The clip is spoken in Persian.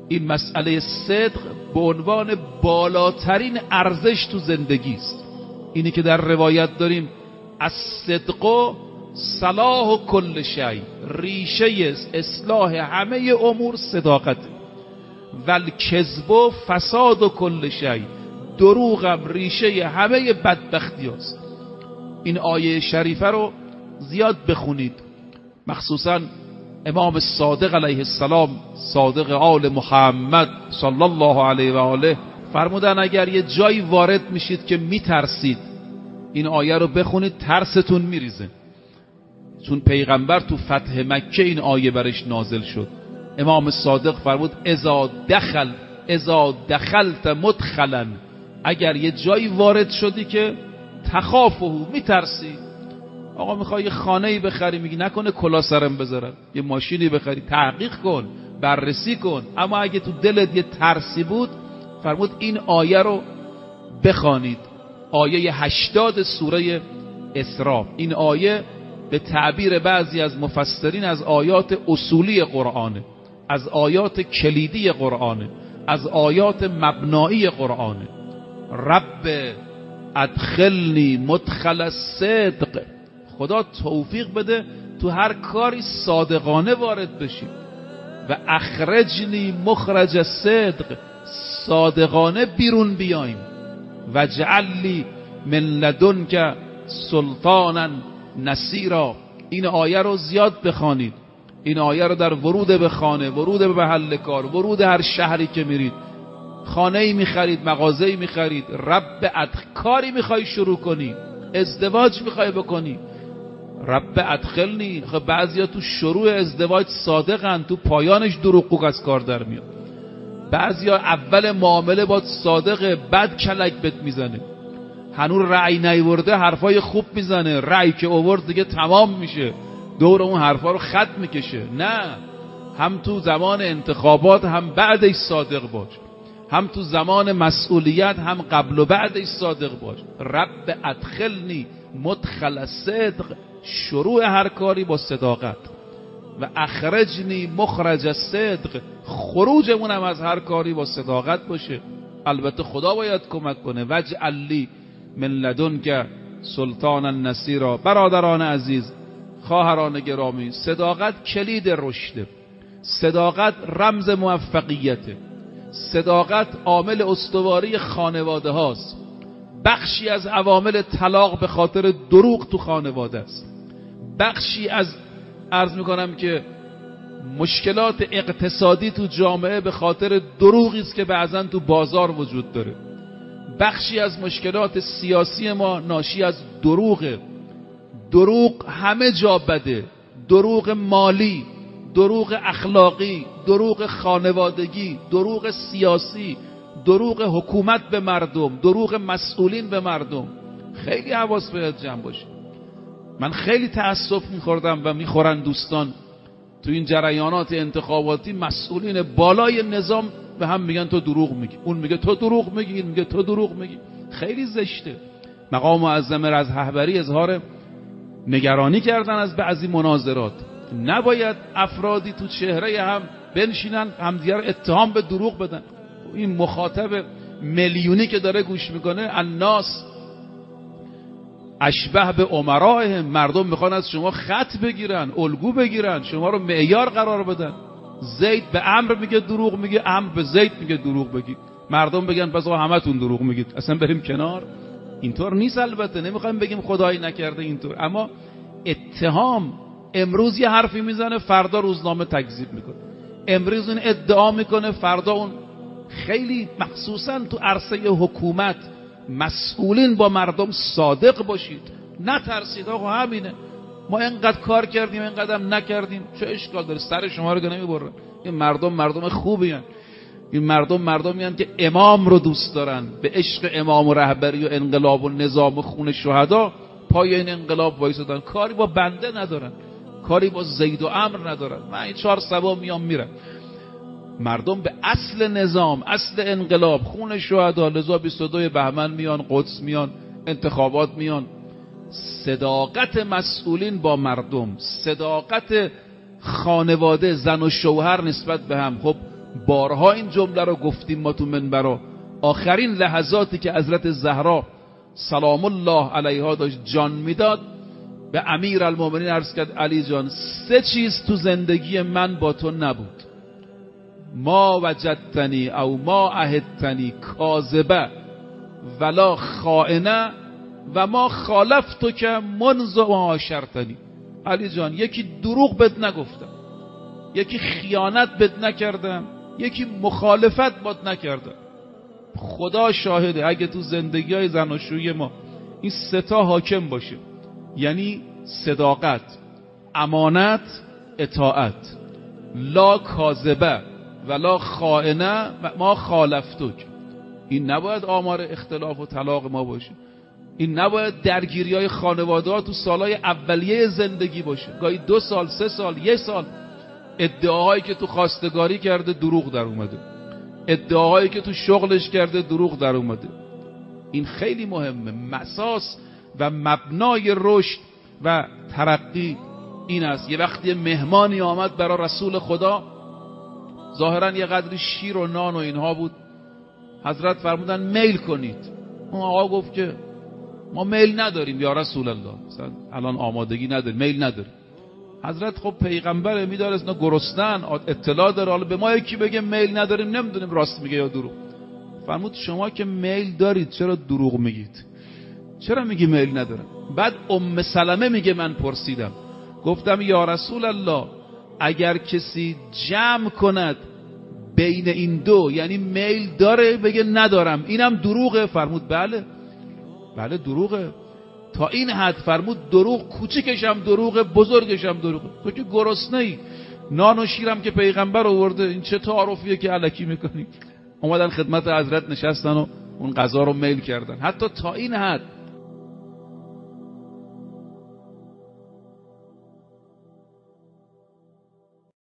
این مسئله صدق به عنوان بالاترین ارزش تو زندگی است. اینی که در روایت داریم از صدق صلاح کل شیء، ریشه اصلاح همه امور صداقت، ول کذب فساد کل شیء، دروغم ریشه همه بدبختی است. این آیه شریفه رو زیاد بخونید، مخصوصا امام صادق علیه السلام، صادق آل محمد صلی الله علیه و آله فرمودن اگر یه جایی وارد میشید که میترسید، این آیه رو بخونید ترستون میریزه. چون پیغمبر تو فتح مکه این آیه برش نازل شد. امام صادق فرمود اذا دخلت مدخلا، اگر یه جایی وارد شدی که تخافه، میترسی، آقا میخوای یه خانه‌ای بخری، میگی نکنه کلا سرم بذارن، یه ماشینی بخری، تحقیق کن، بررسی کن، اما اگه تو دلت یه ترسی بود، فرمود این آیه رو بخوانید، آیه 80 سوره اسراء. این آیه به تعبیر بعضی از مفسرین از آیات اصولی قرآنه، از آیات کلیدی قرآنه، از آیات مبنایی قرآنه. رب ادخلنی مدخل الصدق، خدا توفیق بده تو هر کاری صادقانه وارد بشیم. و اخرجنی مخرج الصدق، صادقانه بیرون بیایم. و جعل لی من لدنک سلطانا نصیرا. این آیه رو زیاد بخوانید، این آیه رو در ورود به خانه، ورود به محل کار، ورود هر شهری که میرید، خانه‌ای میخرید، مغازه‌ای میخرید، کاری میخوای شروع کنی، ازدواج میخوای بکنی، رب ادخلنی. خب بعضیا تو شروع ازدواج صادقن، تو پایانش دروغگو از کار در میاد. بعضیا اول معامله با صادقه، بعد کلک بت میزنه، هنوز رأی نیورده حرفای خوب میزنه، رأی که آورد دیگه تمام میشه، دور اون حرفا رو خط میکشه. نه، هم تو زمان انتخابات هم بعدش صادق باش، هم تو زمان مسئولیت هم قبل و بعدش صادق باش. رب ادخلنی مدخل الصدق، شروع هر کاری با صداقت. و اخرجنی مخرج الصدق، خروجمون هم از هر کاری با صداقت باشه. البته خدا باید کمک کنه. واجعل لی من لدنک سلطانا نصیرا. برادران عزیز، خواهران گرامی، صداقت کلید رشد، صداقت رمز موفقیته، صداقت عامل استواری خانواده هاست. بخشی از عوامل طلاق به خاطر دروغ تو خانواده است. بخشی از عرض میکنم که مشکلات اقتصادی تو جامعه به خاطر دروغی است که بعضن تو بازار وجود داره. بخشی از مشکلات سیاسی ما ناشی از دروغه. دروغ همه جا بده، دروغ مالی، دروغ اخلاقی، دروغ خانوادگی، دروغ سیاسی، دروغ حکومت به مردم، دروغ مسئولین به مردم. خیلی حواس باید جمع باشه. من خیلی تأسف میخوردم و میخورن دوستان تو این جریانات انتخاباتی، مسئولین بالای نظام به هم میگن تو دروغ میگی، اون میگه تو دروغ میگی، این میگه تو دروغ میگی. خیلی زشته. مقام معظم رهبری اظهار نگرانی کردن از بعضی مناظرات. نباید افرادی تو چهره هم بنشینن همدیگر اتهام به دروغ بدن. این مخاطب میلیونی که داره گوش میکنه، الناس اشبه به امرائهم، مردم میخوان از شما خط بگیرن، الگو بگیرن، شما رو معیار قرار بدن. زید به عمرو میگه دروغ میگه، عمرو به زید میگه دروغ بگید، مردم بگن پس همتون دروغ میگید، اصلا بریم کنار. اینطور نیست. البته نمیخوایم بگیم خدایی نکرده اینطور، اما اتهام. امروز یه حرفی میزنه، فردا روزنامه تکذیب میکنه، امروز این ادعا میکنه، فردا اون. خیلی مخصوصا تو عرصه حکومت مسئولین با مردم صادق باشید، نترسید. آقا همینه، ما اینقدر کار کردیم اینقدر هم نکردیم، چه اشکال داره؟ سر شما رو که نمیبرن. این مردم خوبی هن. این مردمی هن که امام رو دوست دارن، به عشق امام و رهبری و انقلاب و نظام و خون شهدا پای این انقلاب وایسادن، کاری با بنده ندارن، کاری با زید و عمرو ندارن. من این 4 سبا میام میرم. مردم به اصل نظام، اصل انقلاب، خون شهدا، لذا 22 بهمن میان، قدس میان، انتخابات میان. صداقت مسئولین با مردم، صداقت خانواده، زن و شوهر نسبت به هم. خب بارها این جمله رو گفتیم ما تو منبر. آخرین لحظاتی که حضرت زهرا سلام الله علیها داشت جان میداد، به امیرالمومنین عرض کرد علی جان 3 چیز تو زندگی من با تو نبود: ما وجدتنی او ما عهدتنی کاذبه ولا خائنه و ما خالفتو که منذ معاشرتنی. علی جان یکی دروغ بد نگفتم، یکی خیانت بد نکردم، یکی مخالفت بد نکردم. خدا شاهده اگه تو زندگی های زناشویی ما این 3 تا حاکم باشه، یعنی صداقت، امانت، اطاعت، لا کاذبه ولا خائنه و ما خالفتک، این نباید آمار اختلاف و طلاق ما باشه. این نباید درگیری های خانواده ها تو سالهای اولیه زندگی باشه، گاهی 2 سال 3 سال 1 سال ادعاهایی که تو خواستگاری کرده دروغ در اومده، ادعاهایی که تو شغلش کرده دروغ در اومده. این خیلی مهمه. مساس و مبنای رشد و ترقی این است. یه وقتی مهمانی آمد برای رسول خدا، ظاهرا یه قدری شیر و نان و اینها بود، حضرت فرمودن میل کنید. اون آقا گفت که ما میل نداریم یا رسول الله، مثلا الان آمادگی نداریم، میل نداریم. حضرت خب پیغمبره، میدارست نه گرسنن، اطلاع داره، حالا به ما یکی بگه میل نداریم نمیدونیم راست میگه یا دروغ. فرمود شما که میل دارید چرا دروغ میگید؟ چرا میگی میل ندارم؟ بعد ام سلمه میگه من پرسیدم، گفتم یا رسول الله اگر کسی جمع کند بین این دو، یعنی میل داره بگه ندارم، اینم دروغه؟ فرمود بله دروغه. تا این حد فرمود دروغ کوچیکش هم دروغه، بزرگش هم دروغه. تو که گرسنه ای، نان و شیرم که پیغمبر آورده، این چه تعارفیه که الکی میکنی؟ اومدن خدمت حضرت نشستن و اون غذا رو میل کردن. حتی تا این حد